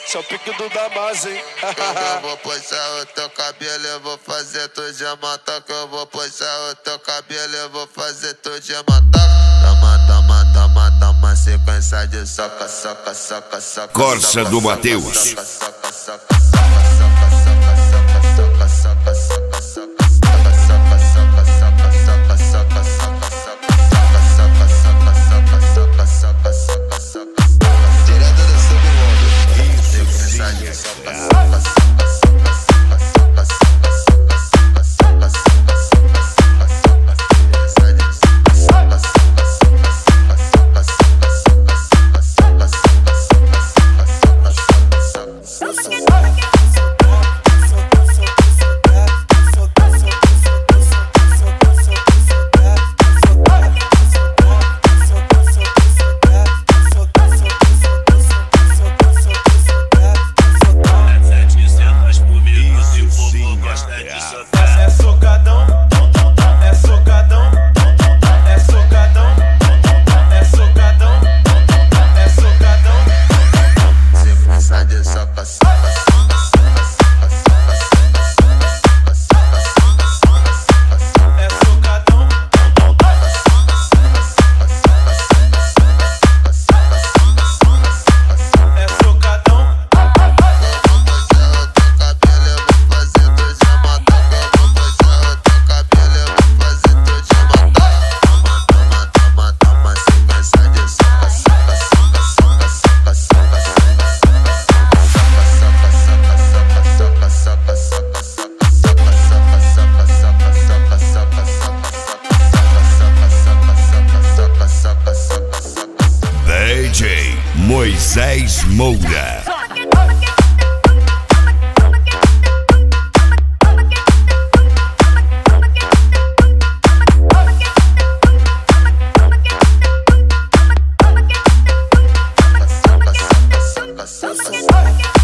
Esse é o pique do Damas, hein? Eu vou puxar o teu cabelo, eu vou fazer tu de matar. Que eu vou puxar o teu cabelo, eu vou fazer tu de matar. Toma, sequência de soca, soca, soca, soca. Corsa do Mateus. Soca, soca, soca, soca, soca, soca, soca, soca. DJ Moisés Moura. Soca, soca, soca, soca.